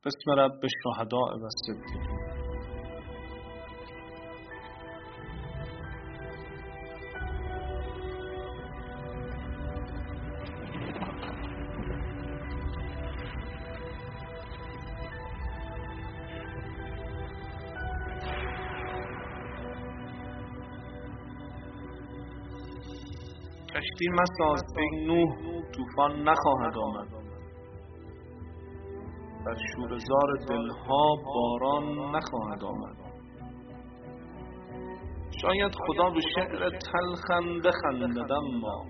بسم رب الشهداء و الصدیقین. کشتی مساز ای نوح، طوفان نخواهد آمد. بر شوره‌زار دلها باران نخواهد آمد. شاید خدا به شعر تلخم بخندد، اما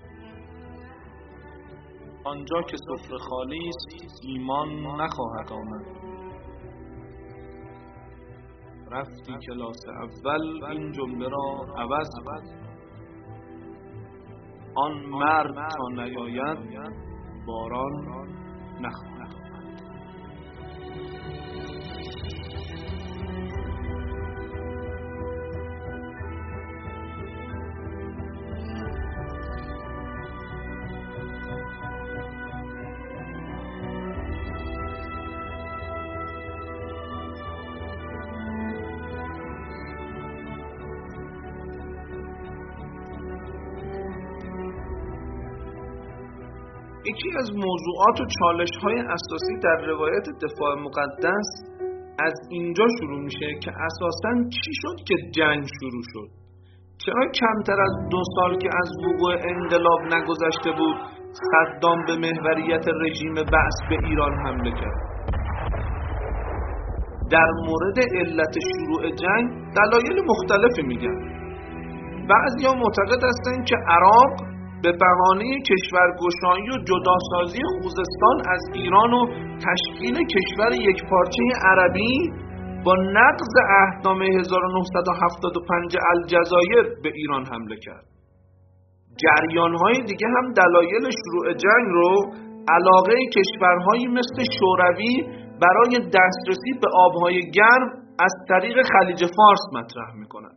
آنجا که سفره خالی است ایمان نخواهد آمد. رفتی کلاس اول این جمله را عوض کن. آن مرد تا نیاید باران نخواهد آمد. یکی از موضوعات و چالش‌های اساسی در روایت دفاع مقدس از اینجا شروع میشه که اساساً چی شد که جنگ شروع شد؟ چرا کمتر از 2 سال که از وقوع انقلاب نگذشته بود صدام به محوریت رژیم بعث به ایران حمله کرد؟ در مورد علت شروع جنگ دلایل مختلفی میگن. بعضیا معتقد هستند که عراق به بهانه کشورگشایی و جداسازی خوزستان از ایران و تشکیل کشور یکپارچه عربی با نقض عهدنامه 1975 الجزایر به ایران حمله کرد. جریان‌های دیگه هم دلایل شروع جنگ رو علاقه کشورهایی مثل شوروی برای دسترسی به آبهای گرم از طریق خلیج فارس مطرح می‌کنند.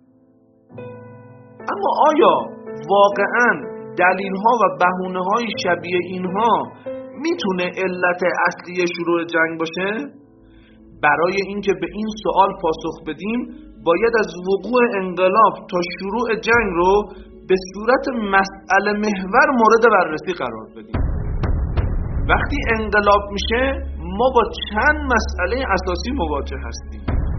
اما آیا واقعاً دلیل‌ها و بهونه‌های شبیه اینها میتونه علت اصلی شروع جنگ باشه؟ برای اینکه به این سوال پاسخ بدیم باید از وقوع انقلاب تا شروع جنگ رو به صورت مسئله محور مورد بررسی قرار بدیم. وقتی انقلاب میشه ما با چند مسئله اساسی مواجه هستیم.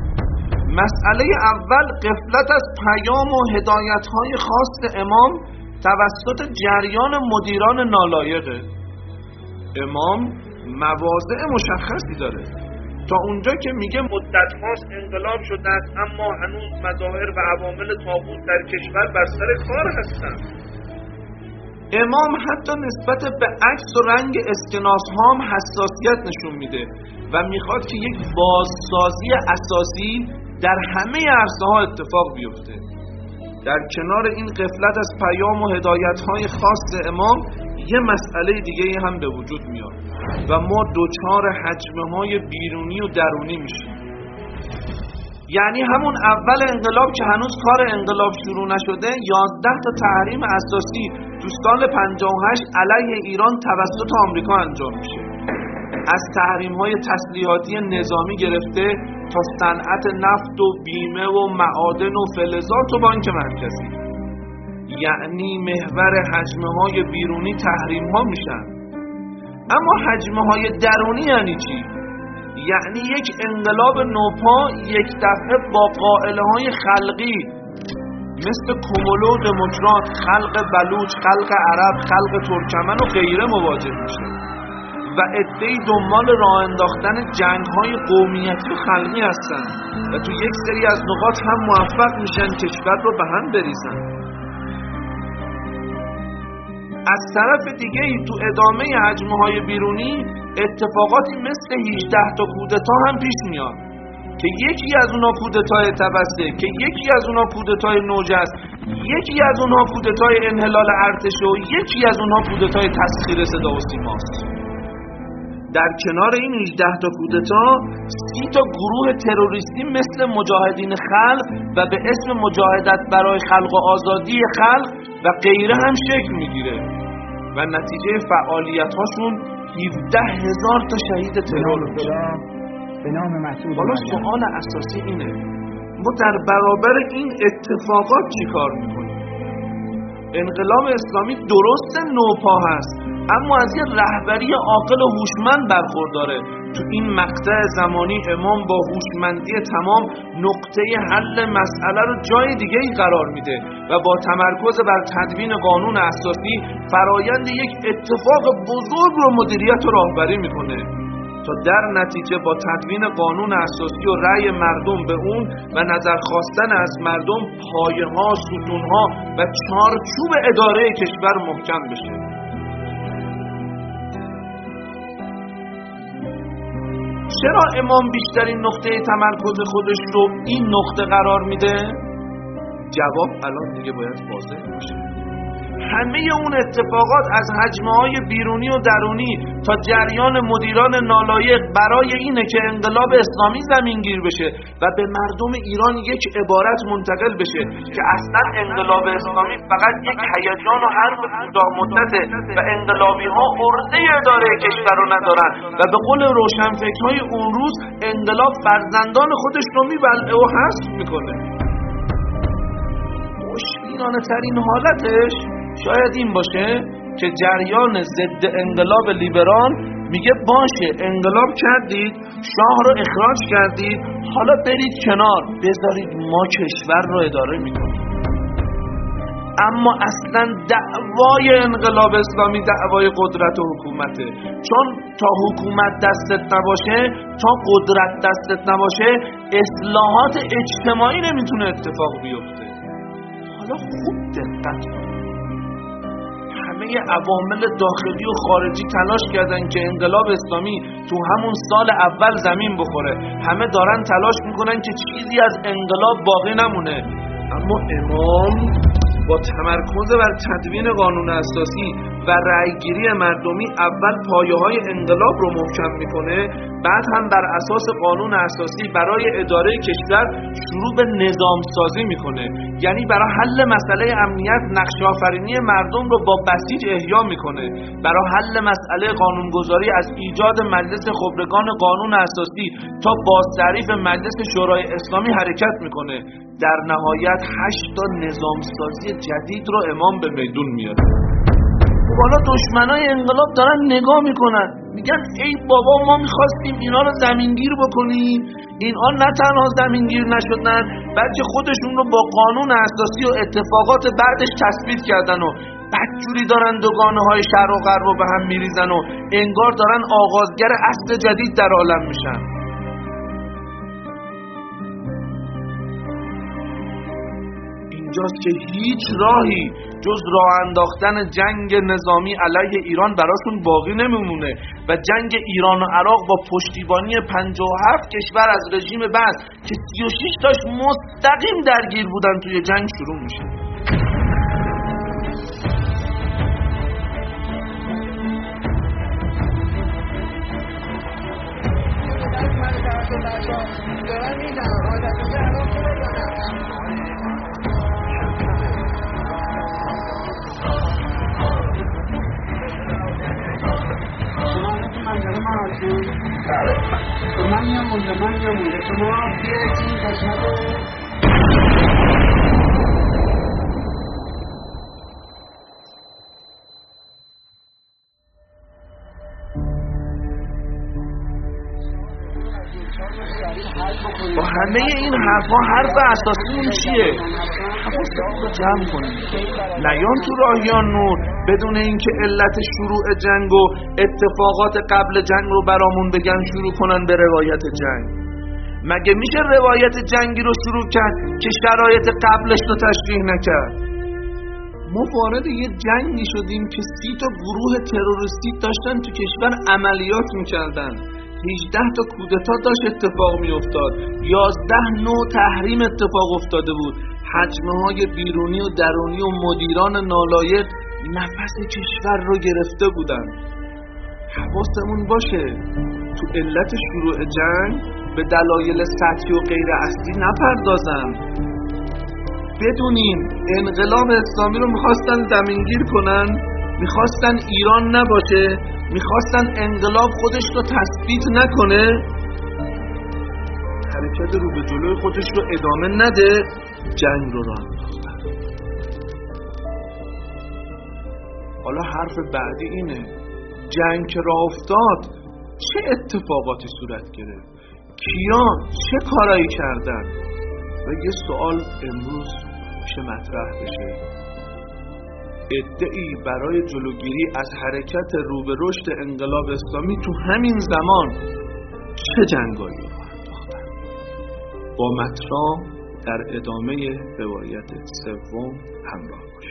مسئله اول غفلت از پیام و هدایت‌های خاص امام توسط جریان مدیران نالایقه. امام مواضع مشخصی داره. تا اونجا که میگه مدت هاست انقلاب شده است اما هنوز مظاهر و عوامل طاغوت در کشور بر سر کار هستند. امام حتی نسبت به عکس و رنگ اسکناس ها هم حساسیت نشون میده و میخواد که یک بازسازی اساسی در همه عرصه ها اتفاق بیفته. در کنار این غفلت از پیام و هدایت‌های خاص امام یه مسئله دیگه هم به وجود میاد و ما دوچار حجمه‌های بیرونی و درونی میشیم. یعنی همون اول انقلاب که هنوز کار انقلاب شروع نشده 11 تا تحریم اساسی تو سال 58 علیه ایران توسط آمریکا انجام میشه. از تحریم‌های تسلیحاتی نظامی گرفته تا صنعت نفت و بیمه و معادن و فلزات و بانک مرکزی. یعنی محور حجمه‌های بیرونی تحریم‌ها میشن. اما حجمه‌های درونی یعنی چی؟ یعنی یک انقلاب نوپا یک دفعه با قائله‌های خلقی مثل کمولو، دموکرات، خلق بلوچ، خلق عرب، خلق ترکمن و غیره مواجه میشه و عده‌ای دنبال راه انداختن جنگ‌های قومیتی و خلقی هستن و تو یک سری از نقاط هم موفق میشن کشور رو به هم بریزن. از طرف دیگه تو ادامه حجم‌های بیرونی اتفاقاتی مثل 18 تا کودتا هم پیش میاد که یکی از اونا کودتای تبسته، که یکی از اونا کودتای نوجست، یکی از اونا کودتای انحلال ارتش و یکی از اونا کودتای تسخیر صدا و سیماست. در کنار این 18 تا کودتا 30 تا گروه تروریستی مثل مجاهدین خلق و به اسم مجاهدت برای خلق و آزادی خلق و غیره هم شکل میگیره و نتیجه فعالیت هاشون 17,000 تا شهید ترور میشه. به نام مسعود. حالا سوال اساسی اینه، ما در برابر این اتفاقات چی کار میکنیم؟ انقلاب اسلامی درست نوپا هست، اما از یه رهبری عاقل و هوشمند برخورداره. تو این مقطع زمانی امام با هوشمندی تمام نقطه حل مسئله رو جای دیگه ای قرار میده و با تمرکز بر تدوین قانون اساسی فرایند یک اتفاق بزرگ رو مدیریت و راهبری میکنه تا در نتیجه با تدوین قانون اساسی و رأی مردم به اون و نظر خواستن از مردم پایه ها، ستون ها و چارچوب اداره کشور محکم بشه. چرا امام بیشترین نقطه تمرکز خودش رو این نقطه قرار میده؟ جواب الان دیگه باید واضح باشه. همه اون اتفاقات از حجمه‌های بیرونی و درونی تا جریان مدیران نالایق برای اینه که انقلاب اسلامی زمینگیر بشه و به مردم ایران یک عبارت منتقل بشه که اصلا انقلاب اسلامی فقط یک هیجان و حرف کوتاه مدته و انقلابی‌ها عرضه اداره کشور رو ندارن و به قول روشنفکرهای اون روز انقلاب فرزندان خودش رو میبلعه و حذف میکنه. خوشبینانه ترین حالتش شاید این باشه که جریان ضد انقلاب لیبرال میگه باشه انقلاب کردید، شاه رو اخراج کردید، حالا برید کنار، بذارید ما کشور رو اداره میکنیم. اما اصلا دعوای انقلاب اسلامی دعوای قدرت و حکومته، چون تا حکومت دستت نباشه، تا قدرت دستت نباشه، اصلاحات اجتماعی نمیتونه اتفاق بیفته. حالا خوب دقت کنید، همه عوامل داخلی و خارجی تلاش کردن که انقلاب اسلامی تو همون سال اول زمین بخوره، همه دارن تلاش میکنن که چیزی از انقلاب باقی نمونه، اما امام با تمرکز بر تدوین قانون اساسی و رأیگیری مردمی اول پایه‌های انقلاب رو محکم میکنه، بعد هم بر اساس قانون اساسی برای اداره کشور شروع به نظام سازی میکنه. یعنی برای حل مسئله امنیت نقشه آفرینی مردم رو با بسیج احیا میکنه، برای حل مسئله قانونگذاری از ایجاد مجلس خبرگان قانون اساسی تا بازتعریف مجلس شورای اسلامی حرکت میکنه. در نهایت 8 تا نظام سازی جدید رو امام به میدون میاره. حالا دشمنای انقلاب دارن نگاه میکنن، میگن ای بابا ما میخواستیم اینا رو زمینگیر بکنیم، اینا نه تنها زمینگیر نشدن بلکه خودشون رو با قانون اساسی و اتفاقات بعدش تثبیت کردن و بدجوری دارن دوگانه های شرق و غرب رو به هم میریزن و انگار دارن آغازگر عصر جدید در عالم میشن. اینجاست که هیچ راهی جز راه انداختن جنگ نظامی علیه ایران براشون باقی نمیمونه و جنگ ایران و عراق با پشتیبانی 57 کشور از رژیم بعد که 36 تاش مستقیم درگیر بودن توی جنگ شروع میشه. من یا مونده شما بیایید قسمت با همه این حرفا حرف اساسیمون چیه؟ حواستون رو جمع کنید، نیان تو راهیان نور بدون اینکه علت شروع جنگ و اتفاقات قبل جنگ رو برامون بگن شروع کنن به روایت جنگ. مگه میشه روایت جنگی رو شروع کرد که شرایط قبلش رو تشریح نکرد؟ ما وارد یه جنگی شدیم که 30 تا گروه تروریستی داشتن تو کشور عملیات میکردن، 18 تا کودتا داشت اتفاق می افتاد، 11 نوع تحریم اتفاق افتاده بود، حجمه‌های بیرونی و درونی و مدیران نالایق نفس کشور رو گرفته بودن. حواسمون باشه تو علت شروع جنگ به دلایل سطحی و غیر اصلی نپردازن. بدونیم انقلاب اسلامی رو میخواستن زمینگیر کنن، میخواستن ایران نباشه، میخواستن انقلاب خودش رو تثبیت نکنه. حرکت رو به جلوی خودش رو ادامه نده، جنگ رو راه انداختن. حالا حرف بعدی اینه، جنگ که راه افتاد چه اتفاقاتی صورت گرفت؟ کیا چه کارایی کردن؟ و یه سوال امروز میشه مطرح بشه، عده‌ای برای جلوگیری از حرکت رو به رشد انقلاب اسلامی تو همین زمان چه جنگایی رو انداختن؟ با مطرح در ادامه روایت سوم همراه باشید.